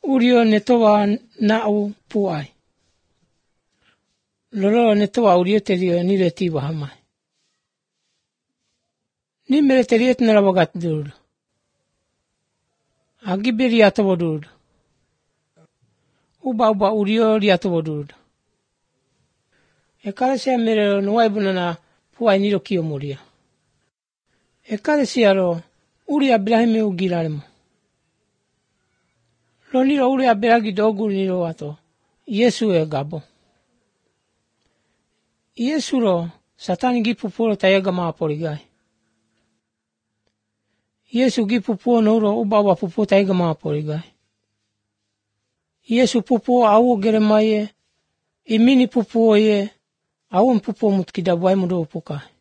Urio ne toa na'u puai. Lolo ne toa urio te rio ni le tiwa hamai. Ni mele te riet na lawagat duru. Agibiri ato duru. Uba urio ri ato duru. E kare sea mere no waibuna na puai niro kio moria. E kare sea ro uri Abrahame ugiraremo. Lo niro uri Abrahagi dogu niro ato. Yesu e gabo. Yesu ro satani gipupuro tayaga maa porigai. Yesu gipupuo no uro uba pupuo tayaga maa porigai. Yesu pupuo au geremaye. Imini pupuo ye. Au pupuo mutkidabuai mudo upukai.